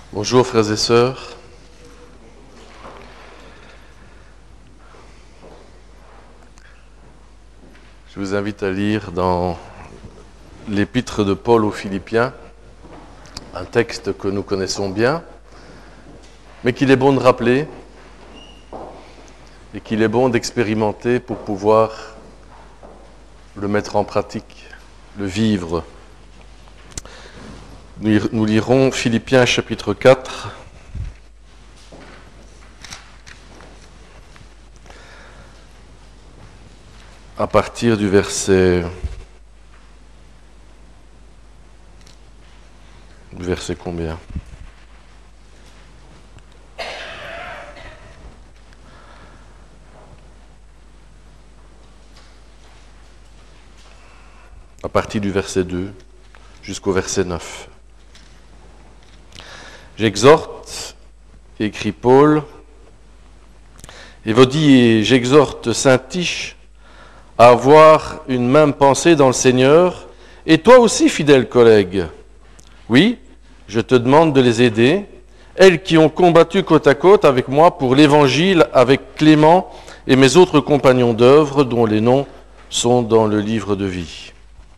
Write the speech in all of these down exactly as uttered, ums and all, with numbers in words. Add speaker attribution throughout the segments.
Speaker 1: Bonjour frères et sœurs. Je vous invite à lire dans l'épître de Paul aux Philippiens, un texte que nous connaissons bien, mais qu'il est bon de rappeler et qu'il est bon d'expérimenter pour pouvoir le mettre en pratique, le vivre. Nous lirons Philippiens chapitre quatre, à partir du verset, du verset combien? À partir du verset deux jusqu'au verset neuf. J'exhorte, écrit Paul, et vous dit, j'exhorte Saint Tiche à avoir une même pensée dans le Seigneur, et toi aussi, fidèle collègue. Oui, je te demande de les aider, elles qui ont combattu côte à côte avec moi pour l'Évangile, avec Clément et mes autres compagnons d'œuvre, dont les noms sont dans le livre de vie.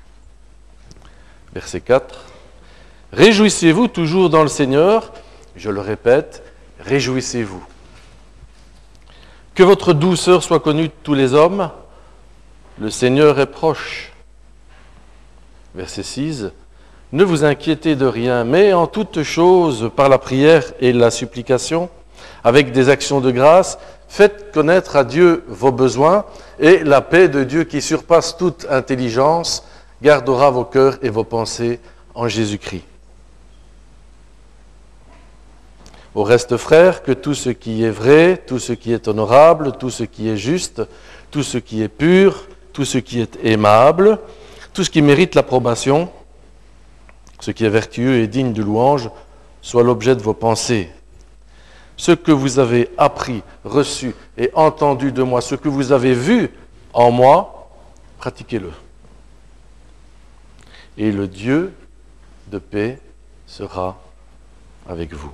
Speaker 1: Verset quatre. Réjouissez-vous toujours dans le Seigneur, je le répète, réjouissez-vous. Que votre douceur soit connue de tous les hommes, le Seigneur est proche. Verset six. Ne vous inquiétez de rien, mais en toutes choses, par la prière et la supplication, avec des actions de grâce, faites connaître à Dieu vos besoins, et la paix de Dieu qui surpasse toute intelligence gardera vos cœurs et vos pensées en Jésus-Christ. Au reste, frères, que tout ce qui est vrai, tout ce qui est honorable, tout ce qui est juste, tout ce qui est pur, tout ce qui est aimable, tout ce qui mérite l'approbation, ce qui est vertueux et digne de louange, soit l'objet de vos pensées. Ce que vous avez appris, reçu et entendu de moi, ce que vous avez vu en moi, pratiquez-le. Et le Dieu de paix sera avec vous.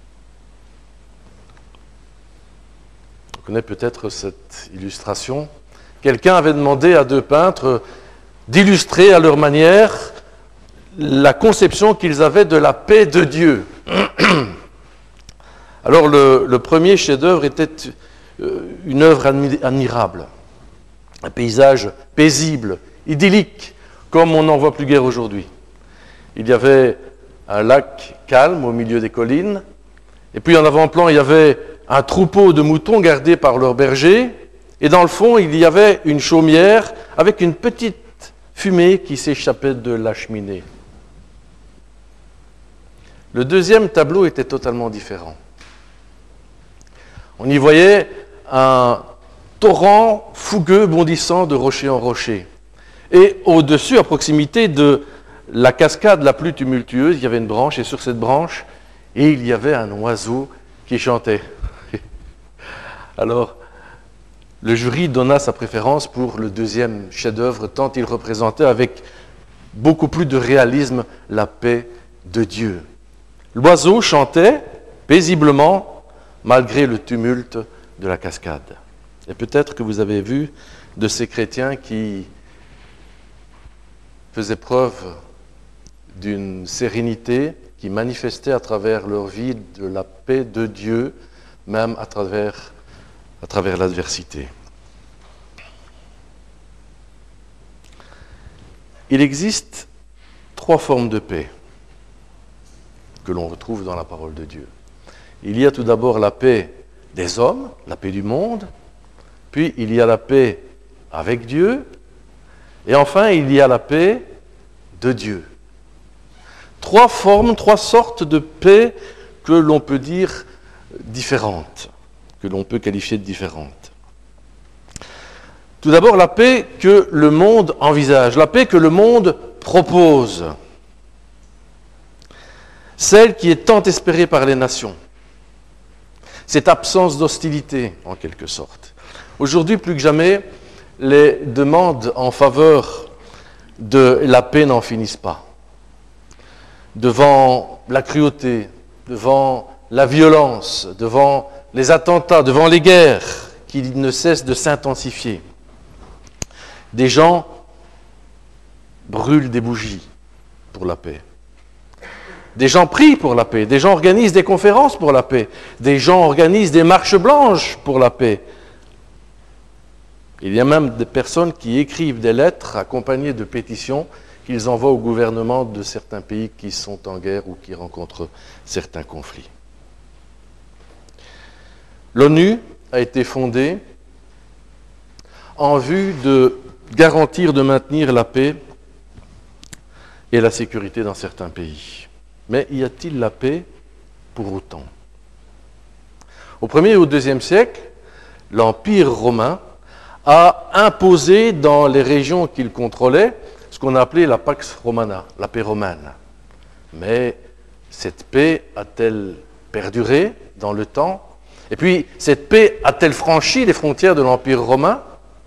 Speaker 1: On connaît peut-être cette illustration. Quelqu'un avait demandé à deux peintres d'illustrer à leur manière la conception qu'ils avaient de la paix de Dieu. Alors le, le premier chef-d'œuvre était une œuvre admirable, un paysage paisible, idyllique, comme on n'en voit plus guère aujourd'hui. Il y avait un lac calme au milieu des collines, et puis en avant-plan, il y avait un troupeau de moutons gardés par leur berger, et dans le fond, il y avait une chaumière avec une petite fumée qui s'échappait de la cheminée. Le deuxième tableau était totalement différent. On y voyait un torrent fougueux bondissant de rocher en rocher. Et au-dessus, à proximité de la cascade la plus tumultueuse, il y avait une branche, et sur cette branche, et il y avait un oiseau qui chantait. Alors, le jury donna sa préférence pour le deuxième chef-d'œuvre, tant il représentait avec beaucoup plus de réalisme la paix de Dieu. L'oiseau chantait paisiblement malgré le tumulte de la cascade. Et peut-être que vous avez vu de ces chrétiens qui faisaient preuve d'une sérénité, qui manifestait à travers leur vie de la paix de Dieu, même à travers, à travers l'adversité. Il existe trois formes de paix que l'on retrouve dans la parole de Dieu. Il y a tout d'abord la paix des hommes, la paix du monde, puis il y a la paix avec Dieu, et enfin il y a la paix de Dieu. Trois formes, trois sortes de paix que l'on peut dire différentes, que l'on peut qualifier de différentes. Tout d'abord, la paix que le monde envisage, la paix que le monde propose, celle qui est tant espérée par les nations, cette absence d'hostilité, en quelque sorte. Aujourd'hui, plus que jamais, les demandes en faveur de la paix n'en finissent pas. Devant la cruauté, devant la violence, devant les attentats, devant les guerres qui ne cessent de s'intensifier. Des gens brûlent des bougies pour la paix. Des gens prient pour la paix. Des gens organisent des conférences pour la paix. Des gens organisent des marches blanches pour la paix. Il y a même des personnes qui écrivent des lettres accompagnées de pétitions qu'ils envoient au gouvernement de certains pays qui sont en guerre ou qui rencontrent certains conflits. L'ONU a été fondée en vue de garantir, de maintenir la paix et la sécurité dans certains pays. Mais y a-t-il la paix pour autant? Au premier et au deuxième siècle, l'Empire romain a imposé dans les régions qu'il contrôlait ce qu'on a appelé la Pax Romana, la paix romaine. Mais cette paix a-t-elle perduré dans le temps? Et puis, cette paix a-t-elle franchi les frontières de l'Empire romain?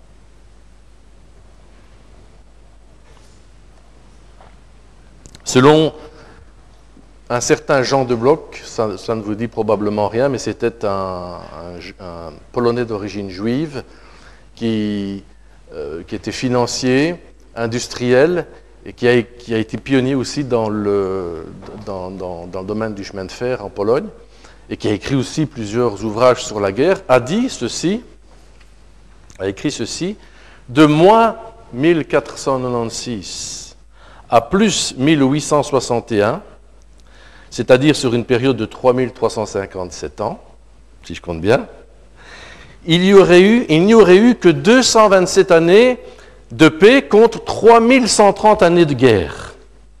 Speaker 1: Selon un certain Jean de Bloch, ça, ça ne vous dit probablement rien, mais c'était un, un, un Polonais d'origine juive qui, euh, qui était financier, industriel, et qui a, qui a été pionnier aussi dans le, dans, dans, dans le domaine du chemin de fer en Pologne, et qui a écrit aussi plusieurs ouvrages sur la guerre, a dit ceci, a écrit ceci, de moins mille quatre cent quatre-vingt-seize à plus mille huit cent soixante et un, c'est-à-dire sur une période de trois mille trois cent cinquante-sept ans, si je compte bien, il n'y aurait eu, il n'y aurait eu que deux cent vingt-sept années de paix contre trois mille cent trente années de guerre.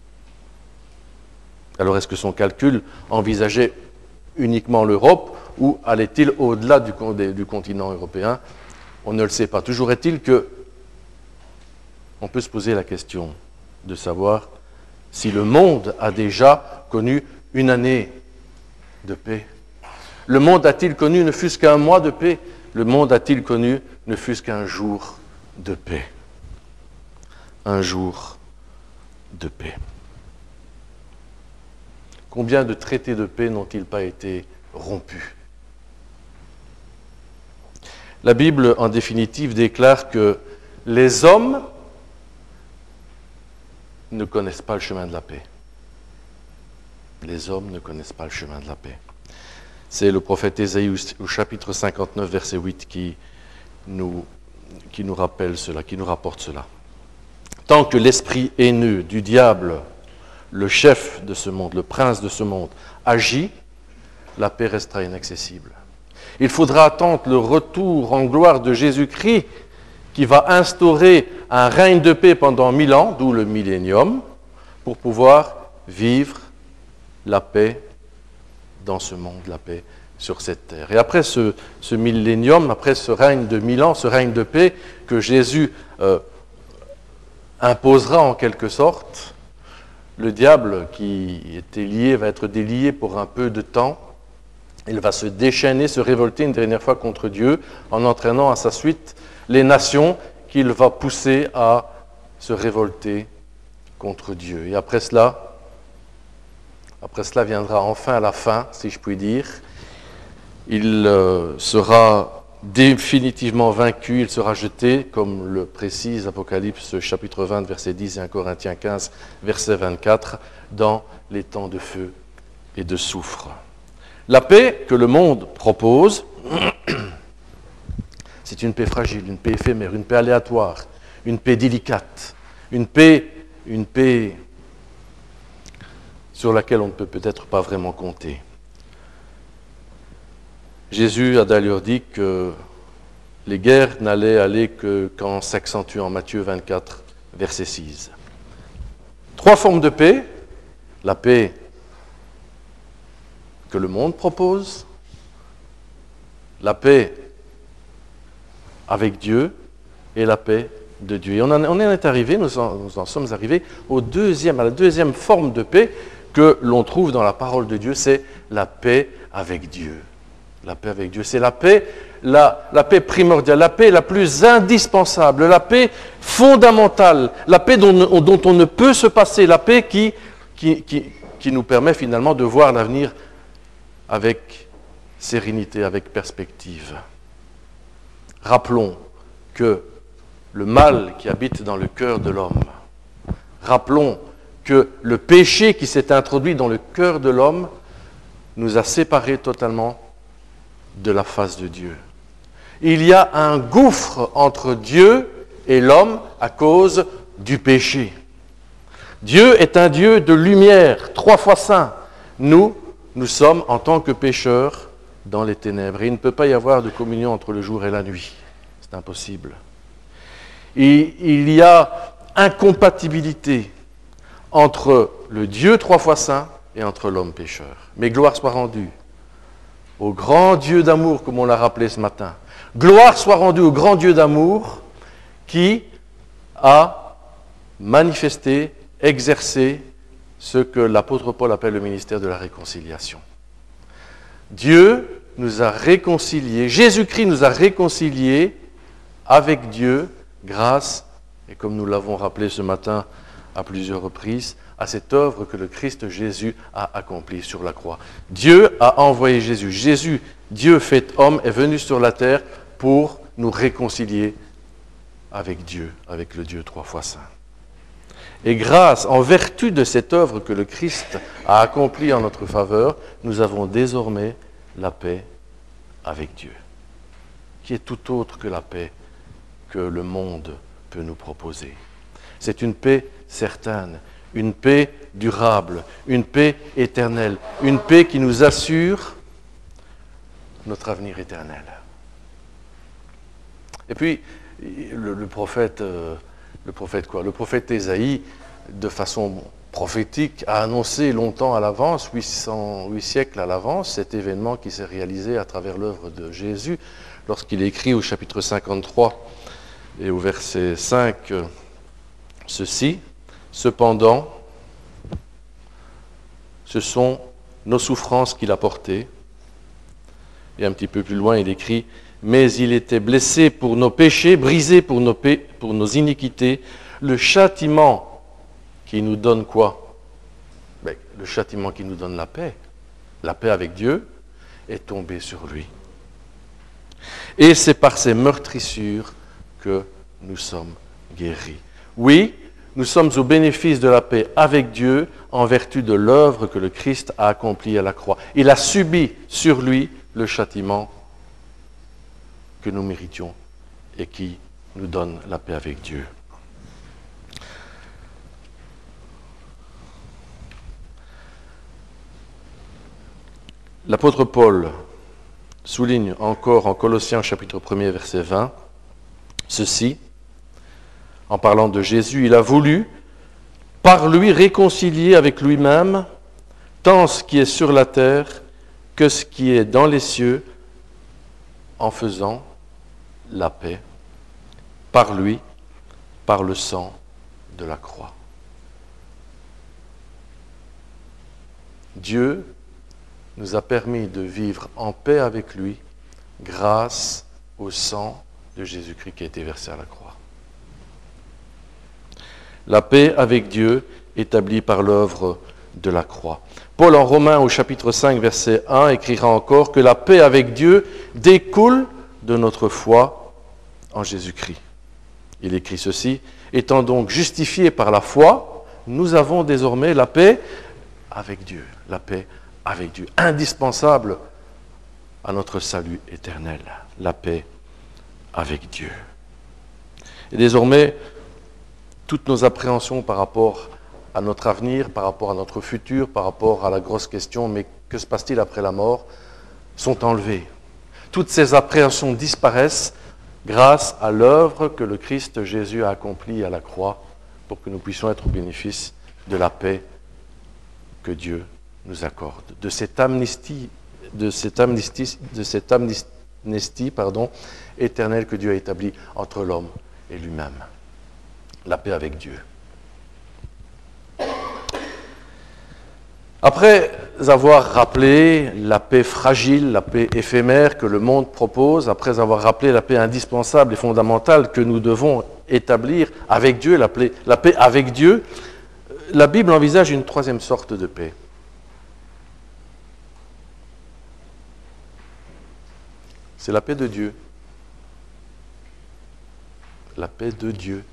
Speaker 1: Alors est-ce que son calcul envisageait uniquement l'Europe ou allait-il au-delà du, du continent européen? On ne le sait pas. Toujours est-il que on peut se poser la question de savoir si le monde a déjà connu une année de paix. Le monde a-t-il connu ne fût-ce qu'un mois de paix? Le monde a-t-il connu ne fût-ce qu'un jour de paix? Un jour de paix. Combien de traités de paix n'ont-ils pas été rompus? La Bible, en définitive, déclare que les hommes ne connaissent pas le chemin de la paix. Les hommes ne connaissent pas le chemin de la paix. C'est le prophète Ésaïe au chapitre cinquante-neuf, verset huit, qui nous, qui nous rappelle cela, qui nous rapporte cela. Tant que l'esprit haineux du diable, le chef de ce monde, le prince de ce monde, agit, la paix restera inaccessible. Il faudra attendre le retour en gloire de Jésus-Christ qui va instaurer un règne de paix pendant mille ans, d'où le millénium, pour pouvoir vivre la paix dans ce monde, la paix sur cette terre. Et après ce, ce millénium, après ce règne de mille ans, ce règne de paix que Jésus euh, imposera en quelque sorte, le diable qui était lié va être délié pour un peu de temps. Il va se déchaîner, se révolter une dernière fois contre Dieu en entraînant à sa suite les nations qu'il va pousser à se révolter contre Dieu. Et après cela, après cela viendra enfin la fin, si je puis dire. Il euh, sera définitivement vaincu, il sera jeté, comme le précise Apocalypse chapitre vingt, verset dix et un Corinthiens quinze, verset vingt-quatre, dans les temps de feu et de soufre. La paix que le monde propose, c'est une paix fragile, une paix éphémère, une paix aléatoire, une paix délicate, une paix, une paix sur laquelle on ne peut peut-être pas vraiment compter. Jésus a d'ailleurs dit que les guerres n'allaient aller que qu'en s'accentuant. Matthieu vingt-quatre, verset six. Trois formes de paix. La paix que le monde propose, la paix avec Dieu et la paix de Dieu. Et on en, on en est arrivé, nous en, nous en sommes arrivés au deuxième, à la deuxième forme de paix que l'on trouve dans la parole de Dieu, c'est la paix avec Dieu. La paix avec Dieu, c'est la paix, la, la paix primordiale, la paix la plus indispensable, la paix fondamentale, la paix dont, dont on ne peut se passer, la paix qui, qui, qui, qui nous permet finalement de voir l'avenir avec sérénité, avec perspective. Rappelons que le mal qui habite dans le cœur de l'homme, rappelons que le péché qui s'est introduit dans le cœur de l'homme nous a séparés totalement de la face de Dieu. Il y a un gouffre entre Dieu et l'homme à cause du péché. Dieu est un Dieu de lumière, trois fois saint. Nous, nous sommes en tant que pécheurs dans les ténèbres. Et il ne peut pas y avoir de communion entre le jour et la nuit. C'est impossible. Et il y a incompatibilité entre le Dieu trois fois saint et entre l'homme pécheur. Mais gloire soit rendue au grand Dieu d'amour, comme on l'a rappelé ce matin. Gloire soit rendue au grand Dieu d'amour qui a manifesté, exercé ce que l'apôtre Paul appelle le ministère de la réconciliation. Dieu nous a réconciliés, Jésus-Christ nous a réconciliés avec Dieu grâce, et comme nous l'avons rappelé ce matin à plusieurs reprises, à cette œuvre que le Christ Jésus a accomplie sur la croix. Dieu a envoyé Jésus. Jésus, Dieu fait homme, est venu sur la terre pour nous réconcilier avec Dieu, avec le Dieu trois fois saint. Et grâce, en vertu de cette œuvre que le Christ a accomplie en notre faveur, nous avons désormais la paix avec Dieu, qui est tout autre que la paix que le monde peut nous proposer. C'est une paix certaine, une paix durable, une paix éternelle, une paix qui nous assure notre avenir éternel. Et puis, le, le prophète, euh, le prophète quoi ? Le prophète Ésaïe, de façon prophétique, a annoncé longtemps à l'avance, huit cents, huit siècles à l'avance, cet événement qui s'est réalisé à travers l'œuvre de Jésus, lorsqu'il écrit au chapitre cinquante-trois et au verset cinq, euh, ceci, « Cependant, ce sont nos souffrances qu'il a portées. » Et un petit peu plus loin, il écrit « Mais il était blessé pour nos péchés, brisé pour nos, pé- pour nos iniquités. Le châtiment qui nous donne quoi ? Ben, le châtiment qui nous donne la paix, la paix avec Dieu, est tombé sur lui. Et c'est par ces meurtrissures que nous sommes guéris. » Oui, nous sommes au bénéfice de la paix avec Dieu en vertu de l'œuvre que le Christ a accomplie à la croix. Il a subi sur lui le châtiment que nous méritions et qui nous donne la paix avec Dieu. L'apôtre Paul souligne encore en Colossiens chapitre un verset vingt ceci, en parlant de Jésus, il a voulu par lui réconcilier avec lui-même tant ce qui est sur la terre que ce qui est dans les cieux, en faisant la paix par lui, par le sang de la croix. Dieu nous a permis de vivre en paix avec lui grâce au sang de Jésus-Christ qui a été versé à la croix. La paix avec Dieu établie par l'œuvre de la croix. Paul en Romains au chapitre cinq verset un écrira encore que la paix avec Dieu découle de notre foi en Jésus-Christ. Il écrit ceci, étant donc justifiés par la foi, nous avons désormais la paix avec Dieu, la paix avec Dieu, indispensable à notre salut éternel, la paix avec Dieu. Et désormais, toutes nos appréhensions par rapport à notre avenir, par rapport à notre futur, par rapport à la grosse question, mais que se passe-t-il après la mort, sont enlevées. Toutes ces appréhensions disparaissent grâce à l'œuvre que le Christ Jésus a accomplie à la croix pour que nous puissions être au bénéfice de la paix que Dieu nous accorde, de cette amnistie, de cette amnistie, de cette amnistie, pardon, éternelle que Dieu a établie entre l'homme et lui-même. La paix avec Dieu. Après avoir rappelé la paix fragile, la paix éphémère que le monde propose, après avoir rappelé la paix indispensable et fondamentale que nous devons établir avec Dieu, la paix, la paix avec Dieu, la Bible envisage une troisième sorte de paix. C'est la paix de Dieu. La paix de Dieu.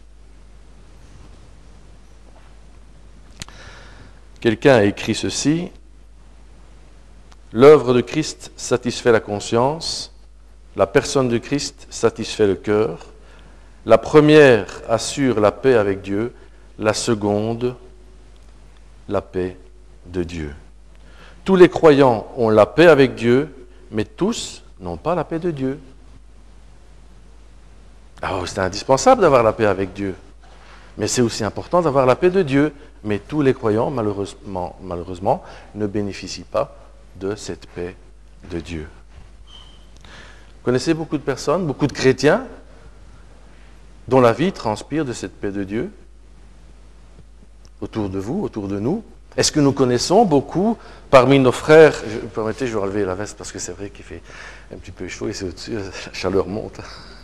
Speaker 1: Quelqu'un a écrit ceci: l'œuvre de Christ satisfait la conscience, la personne de Christ satisfait le cœur, la première assure la paix avec Dieu, la seconde, la paix de Dieu. Tous les croyants ont la paix avec Dieu, mais tous n'ont pas la paix de Dieu. Alors c'est indispensable d'avoir la paix avec Dieu, mais c'est aussi important d'avoir la paix de Dieu. Mais tous les croyants, malheureusement, malheureusement, ne bénéficient pas de cette paix de Dieu. Vous connaissez beaucoup de personnes, beaucoup de chrétiens, dont la vie transpire de cette paix de Dieu autour de vous, autour de nous. Est-ce que nous connaissons beaucoup parmi nos frères? Je, vous permettez, je vais enlever la veste parce que c'est vrai qu'il fait un petit peu chaud et c'est au-dessus, la chaleur monte.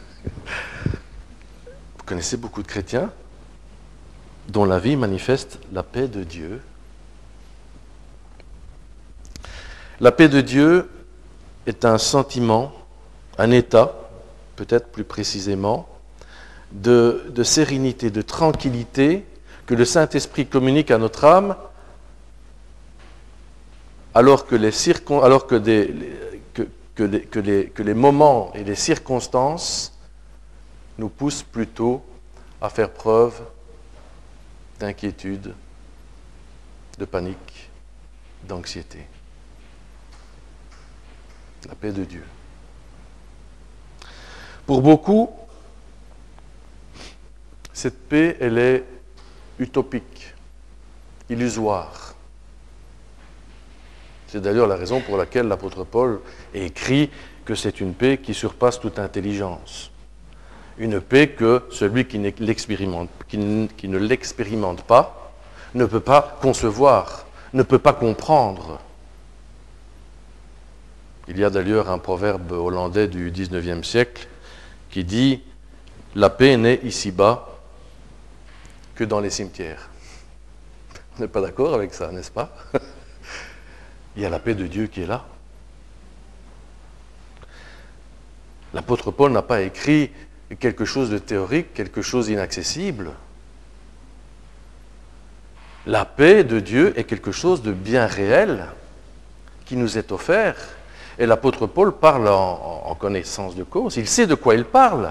Speaker 1: Vous connaissez beaucoup de chrétiens dont la vie manifeste la paix de Dieu. La paix de Dieu est un sentiment, un état, peut-être plus précisément, de, de sérénité, de tranquillité que le Saint-Esprit communique à notre âme alors que les, circon, alors que, des, que, que, les, que, les, que les moments et les circonstances nous poussent plutôt à faire preuve d'inquiétude, de panique, d'anxiété. La paix de Dieu. Pour beaucoup, cette paix, elle est utopique, illusoire. C'est d'ailleurs la raison pour laquelle l'apôtre Paul écrit que c'est une paix qui surpasse toute intelligence. Une paix que celui qui, l'expérimente, qui, qui ne l'expérimente pas ne peut pas concevoir, ne peut pas comprendre. Il y a d'ailleurs un proverbe hollandais du dix-neuvième siècle qui dit « La paix n'est ici-bas que dans les cimetières ». On n'est pas d'accord avec ça, n'est-ce pas? Il y a la paix de Dieu qui est là. L'apôtre Paul n'a pas écrit quelque chose de théorique, quelque chose d'inaccessible. La paix de Dieu est quelque chose de bien réel qui nous est offert. Et l'apôtre Paul parle en, en connaissance de cause. Il sait de quoi il parle.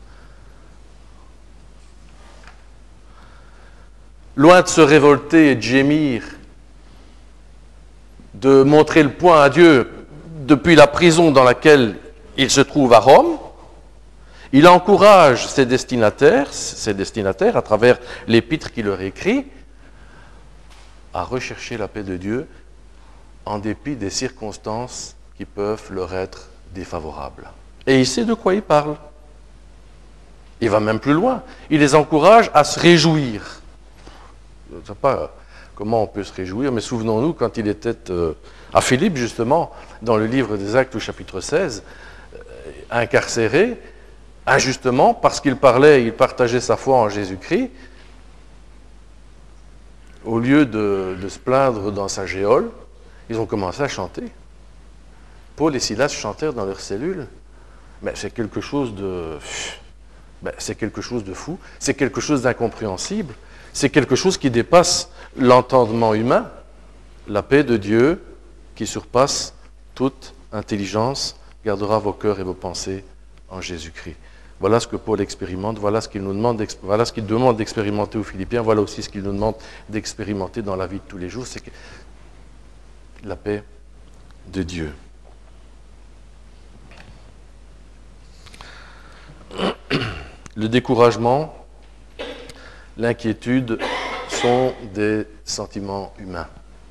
Speaker 1: Loin de se révolter et de gémir, de montrer le poing à Dieu depuis la prison dans laquelle il se trouve à Rome, il encourage ses destinataires, ses destinataires à travers l'épître qu'il leur écrit, à rechercher la paix de Dieu en dépit des circonstances qui peuvent leur être défavorables. Et il sait de quoi il parle. Il va même plus loin. Il les encourage à se réjouir. Je ne sais pas comment on peut se réjouir, mais souvenons-nous quand il était euh, à Philippe, justement, dans le livre des Actes au chapitre seize, euh, incarcéré, injustement, parce qu'il parlait, il partageait sa foi en Jésus-Christ, au lieu de, de se plaindre dans sa géole, ils ont commencé à chanter. Paul et Silas chantèrent dans leur cellule. Mais c'est quelque chose de... Ben, c'est quelque chose de fou, c'est quelque chose d'incompréhensible, c'est quelque chose qui dépasse l'entendement humain, la paix de Dieu qui surpasse toute intelligence, gardera vos cœurs et vos pensées en Jésus-Christ. Voilà ce que Paul expérimente, voilà ce qu'il nous demande, voilà ce qu'il demande d'expérimenter aux Philippiens, voilà aussi ce qu'il nous demande d'expérimenter dans la vie de tous les jours, c'est que la paix de Dieu. Le découragement, l'inquiétude sont des sentiments humains.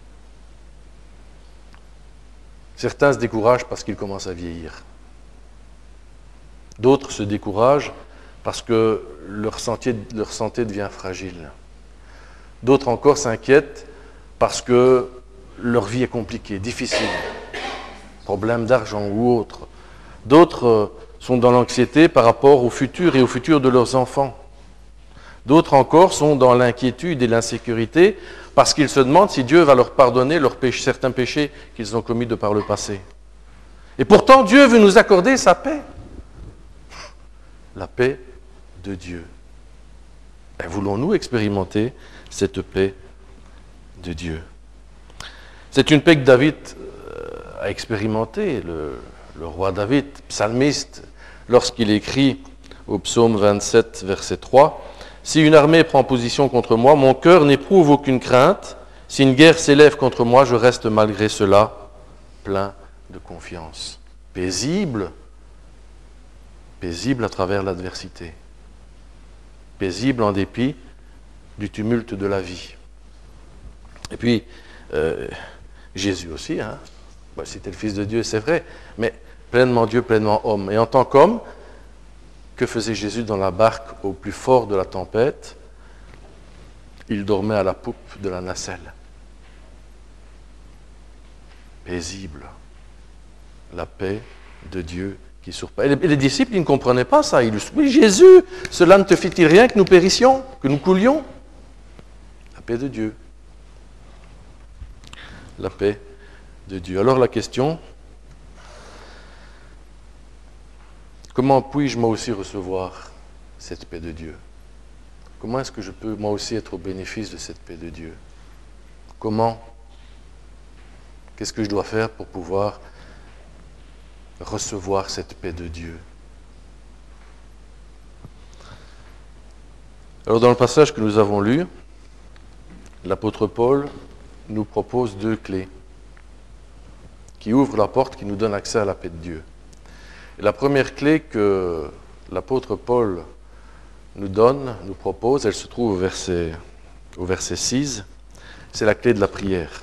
Speaker 1: Certains se découragent parce qu'ils commencent à vieillir. D'autres se découragent parce que leur santé, leur santé devient fragile. D'autres encore s'inquiètent parce que leur vie est compliquée, difficile, problème d'argent ou autre. D'autres sont dans l'anxiété par rapport au futur et au futur de leurs enfants. D'autres encore sont dans l'inquiétude et l'insécurité parce qu'ils se demandent si Dieu va leur pardonner leurs péchés, certains péchés qu'ils ont commis de par le passé. Et pourtant, Dieu veut nous accorder sa paix. La paix de Dieu. Et voulons-nous expérimenter cette paix de Dieu? C'est une paix que David a expérimentée, le, le roi David, psalmiste, lorsqu'il écrit au psaume vingt-sept, verset trois, « Si une armée prend position contre moi, mon cœur n'éprouve aucune crainte. Si une guerre s'élève contre moi, je reste malgré cela plein de confiance. » Paisible, paisible à travers l'adversité, paisible en dépit du tumulte de la vie. Et puis, euh, Jésus aussi, hein. Bah, c'était le Fils de Dieu, c'est vrai, mais pleinement Dieu, pleinement homme. Et en tant qu'homme, que faisait Jésus dans la barque au plus fort de la tempête? Il dormait à la poupe de la nacelle. Paisible. La paix de Dieu qui surpasse. Et les, les disciples, ils ne comprenaient pas ça. Ils disaient, oui, Jésus, cela ne te fit-il rien que nous périssions, que nous coulions? La paix de Dieu. La paix de Dieu. Alors la question, comment puis-je moi aussi recevoir cette paix de Dieu? Comment est-ce que je peux moi aussi être au bénéfice de cette paix de Dieu? Comment? Qu'est-ce que je dois faire pour pouvoir recevoir cette paix de Dieu? Alors dans le passage que nous avons lu, l'apôtre Paul nous propose deux clés qui ouvrent la porte, qui nous donnent accès à la paix de Dieu. Et la première clé que l'apôtre Paul nous donne, nous propose, elle se trouve au verset, au verset six, c'est la clé de la prière.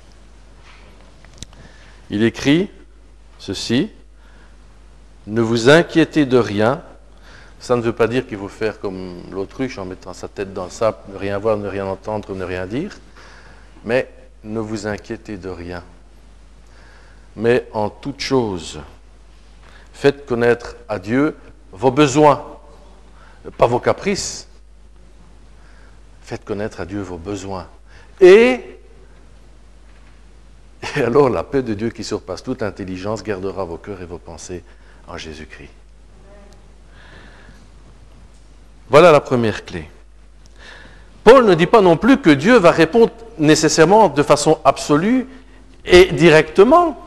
Speaker 1: Il écrit ceci, « Ne vous inquiétez de rien ». Ça ne veut pas dire qu'il faut faire comme l'autruche en mettant sa tête dans le sable, ne rien voir, ne rien entendre, ne rien dire. Mais ne vous inquiétez de rien. Mais en toute chose, faites connaître à Dieu vos besoins, pas vos caprices. Faites connaître à Dieu vos besoins. Et, et alors la paix de Dieu qui surpasse toute intelligence gardera vos cœurs et vos pensées en Jésus-Christ. Voilà la première clé. Paul ne dit pas non plus que Dieu va répondre nécessairement de façon absolue et directement.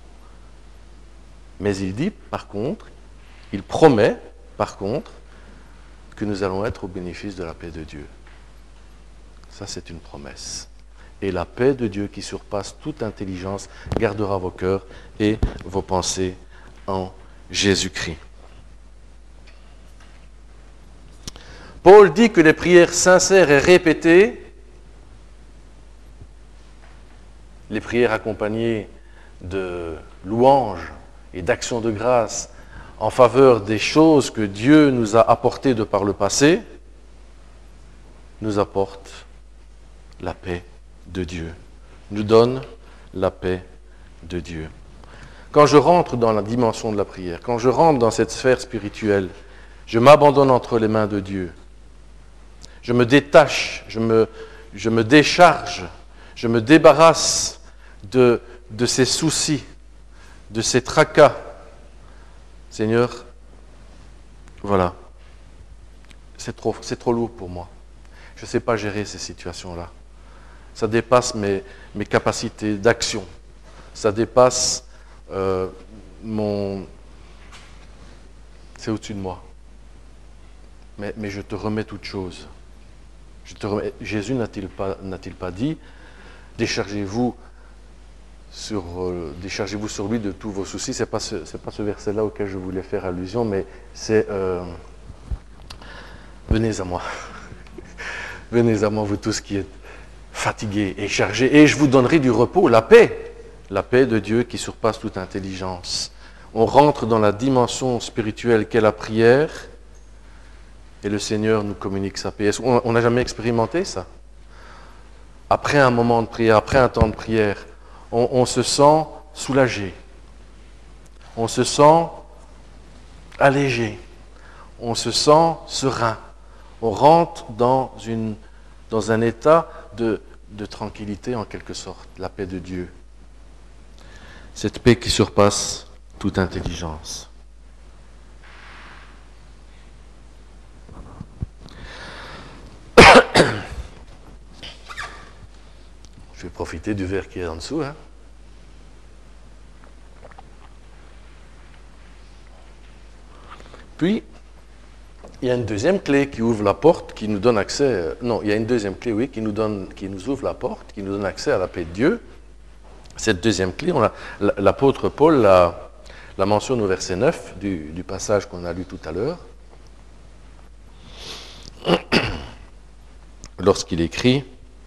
Speaker 1: Mais il dit, par contre, il promet, par contre, que nous allons être au bénéfice de la paix de Dieu. Ça, c'est une promesse. Et la paix de Dieu qui surpasse toute intelligence gardera vos cœurs et vos pensées en Jésus-Christ. Paul dit que les prières sincères et répétées, les prières accompagnées de louanges et d'actions de grâce en faveur des choses que Dieu nous a apportées de par le passé, nous apportent la paix de Dieu, nous donnent la paix de Dieu. Quand je rentre dans la dimension de la prière, quand je rentre dans cette sphère spirituelle, je m'abandonne entre les mains de Dieu. Je me détache, je me, je me décharge, je me débarrasse de, de ces soucis, de ces tracas. Seigneur, voilà, c'est trop, c'est trop lourd pour moi. Je ne sais pas gérer ces situations-là. Ça dépasse mes, mes capacités d'action. Ça dépasse euh, mon... C'est au-dessus de moi. Mais, mais je te remets toute chose. Je te remets... Jésus n'a-t-il pas, n'a-t-il pas dit, déchargez-vous sur, euh, déchargez-vous sur lui de tous vos soucis. Ce n'est pas ce, c'est pas ce verset-là auquel je voulais faire allusion, mais c'est euh, venez à moi. Venez à moi, vous tous qui êtes fatigués et chargés, et je vous donnerai du repos, la paix. La paix de Dieu qui surpasse toute intelligence. On rentre dans la dimension spirituelle qu'est la prière, et le Seigneur nous communique sa paix. On n'a jamais expérimenté ça? Après un moment de prière, après un temps de prière, on, on se sent soulagé. On se sent allégé. On se sent serein. On rentre dans, une, dans un état de, de tranquillité en quelque sorte, la paix de Dieu. Cette paix qui surpasse toute toute intelligence. Je vais profiter du verre qui est en dessous. Hein. Puis, il y a une deuxième clé qui ouvre la porte, qui nous donne accès... Euh, non, il y a une deuxième clé, oui, qui nous, donne, qui nous ouvre la porte, qui nous donne accès à la paix de Dieu. Cette deuxième clé, on a, l'apôtre Paul la, la mentionne au verset neuf du, du passage qu'on a lu tout à l'heure. Lorsqu'il écrit...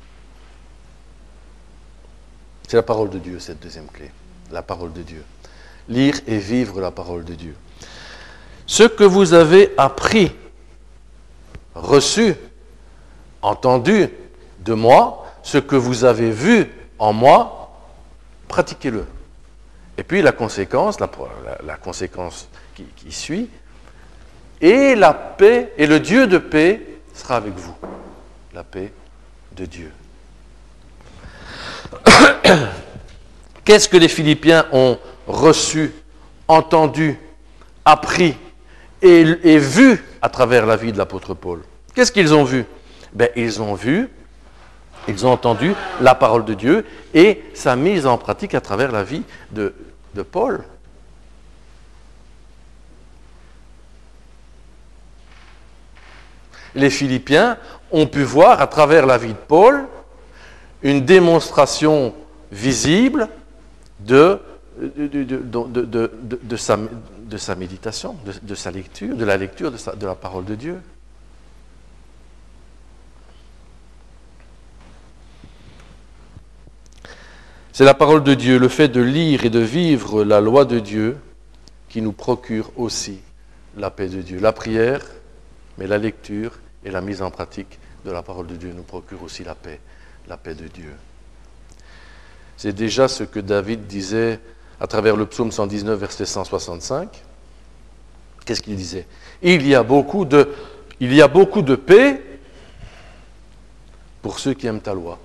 Speaker 1: C'est la parole de Dieu, cette deuxième clé. La parole de Dieu. Lire et vivre la parole de Dieu. Ce que vous avez appris, reçu, entendu de moi, ce que vous avez vu en moi, pratiquez-le. Et puis la conséquence, la, la, la conséquence qui, qui suit, et la paix, et le Dieu de paix sera avec vous. La paix de Dieu. Qu'est-ce que les Philippiens ont reçu, entendu, appris et, et vu à travers la vie de l'apôtre Paul? Qu'est-ce qu'ils ont vu? Ben, ils ont vu, ils ont entendu la parole de Dieu et sa mise en pratique à travers la vie de, de Paul. Les Philippiens ont pu voir à travers la vie de Paul une démonstration visible de, de, de, de, de, de, de, de, sa, de sa méditation, de, de sa lecture, de la lecture de, sa, de la parole de Dieu. C'est la parole de Dieu, le fait de lire et de vivre la loi de Dieu qui nous procure aussi la paix de Dieu. La prière, mais la lecture et la mise en pratique de la parole de Dieu nous procure aussi la paix. La paix de Dieu. C'est déjà ce que David disait à travers le psaume cent dix-neuf, verset cent soixante-cinq. Qu'est-ce qu'il disait? Il y a beaucoup de, il y a beaucoup de paix pour ceux qui aiment ta loi.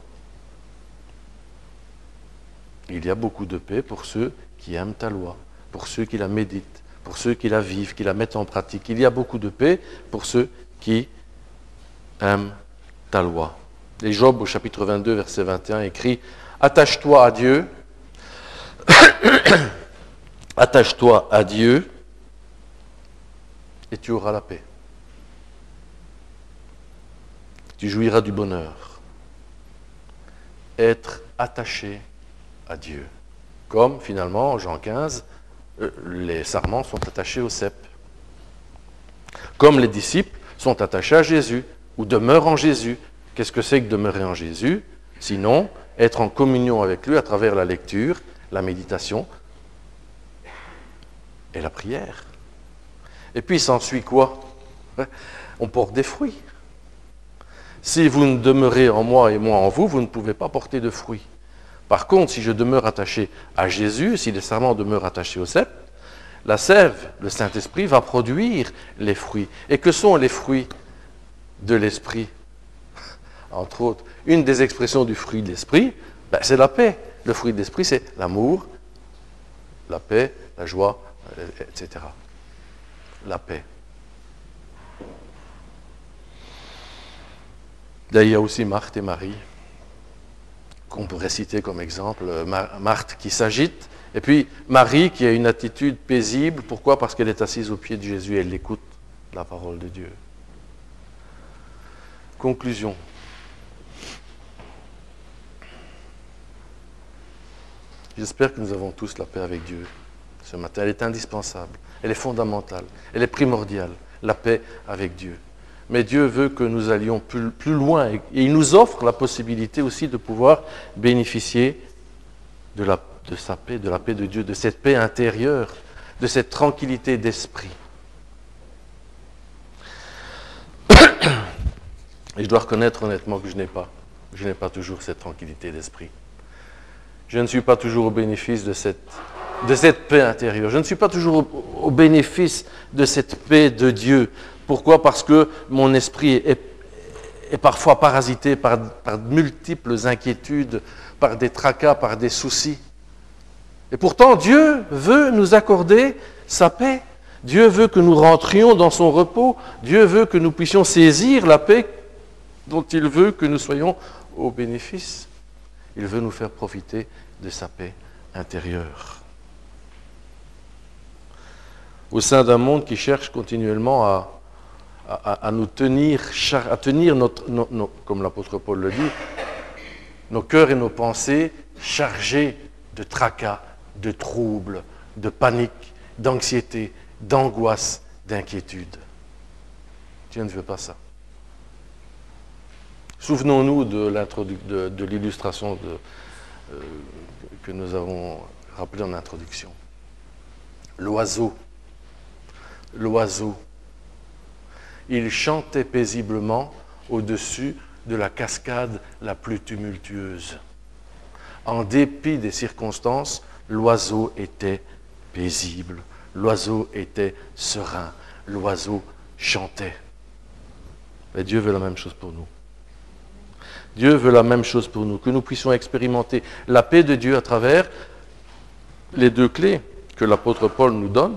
Speaker 1: Il y a beaucoup de paix pour ceux qui aiment ta loi, pour ceux qui la méditent, pour ceux qui la vivent, qui la mettent en pratique. Il y a beaucoup de paix pour ceux qui aiment ta loi. Et Job, au chapitre vingt-deux, verset vingt et un, écrit « Attache-toi à Dieu, attache-toi à Dieu, et tu auras la paix. Tu jouiras du bonheur. » Être attaché à Dieu. Comme, finalement, en Jean quinze, les sarments sont attachés au cep. Comme les disciples sont attachés à Jésus, ou demeurent en Jésus. Qu'est-ce que c'est que demeurer en Jésus? Sinon, être en communion avec lui à travers la lecture, la méditation et la prière. Et puis, il s'ensuit quoi? On porte des fruits. Si vous ne demeurez en moi et moi en vous, vous ne pouvez pas porter de fruits. Par contre, si je demeure attaché à Jésus, si les sarments demeurent attachés au cep, la sève, le Saint-Esprit, va produire les fruits. Et que sont les fruits de l'Esprit? Entre autres, une des expressions du fruit de l'esprit, ben, c'est la paix. Le fruit de l'esprit, c'est l'amour, la paix, la joie, et cetera. La paix. Là, il y a aussi Marthe et Marie, qu'on pourrait citer comme exemple. Marthe qui s'agite, et puis Marie qui a une attitude paisible. Pourquoi? Parce qu'elle est assise aux pieds de Jésus et elle écoute la parole de Dieu. Conclusion. J'espère que nous avons tous la paix avec Dieu ce matin. Elle est indispensable, elle est fondamentale, elle est primordiale, la paix avec Dieu. Mais Dieu veut que nous allions plus, plus loin et il nous offre la possibilité aussi de pouvoir bénéficier de, la, de sa paix, de la paix de Dieu, de cette paix intérieure, de cette tranquillité d'esprit. Et je dois reconnaître honnêtement que je n'ai pas, je n'ai pas toujours cette tranquillité d'esprit. Je ne suis pas toujours au bénéfice de cette, de cette paix intérieure. Je ne suis pas toujours au, au bénéfice de cette paix de Dieu. Pourquoi? Parce que mon esprit est, est parfois parasité par, par multiples inquiétudes, par des tracas, par des soucis. Et pourtant, Dieu veut nous accorder sa paix. Dieu veut que nous rentrions dans son repos. Dieu veut que nous puissions saisir la paix dont il veut que nous soyons au bénéfice. Il veut nous faire profiter de sa paix intérieure. Au sein d'un monde qui cherche continuellement à, à, à nous tenir, à tenir notre, nos, nos, comme l'apôtre Paul le dit, nos cœurs et nos pensées chargés de tracas, de troubles, de panique, d'anxiété, d'angoisse, d'inquiétude. Dieu ne veut pas ça. Souvenons-nous de, de, de l'illustration euh, que nous avons rappelée en introduction. L'oiseau, l'oiseau, il chantait paisiblement au-dessus de la cascade la plus tumultueuse. En dépit des circonstances, l'oiseau était paisible, l'oiseau était serein, l'oiseau chantait. Et Dieu veut la même chose pour nous. Dieu veut la même chose pour nous, que nous puissions expérimenter la paix de Dieu à travers les deux clés que l'apôtre Paul nous donne,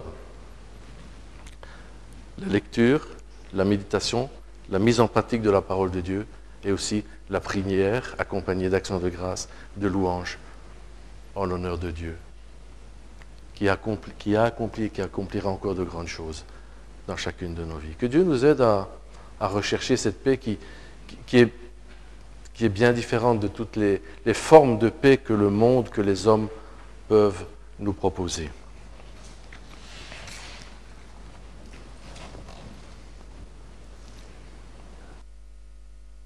Speaker 1: la lecture, la méditation, la mise en pratique de la parole de Dieu, et aussi la prière accompagnée d'actions de grâce, de louanges en l'honneur de Dieu, qui a accompli, qui a accompli et qui accomplira encore de grandes choses dans chacune de nos vies. Que Dieu nous aide à, à rechercher cette paix qui, qui, qui, est, qui est bien différente de toutes les, les formes de paix que le monde, que les hommes peuvent nous proposer.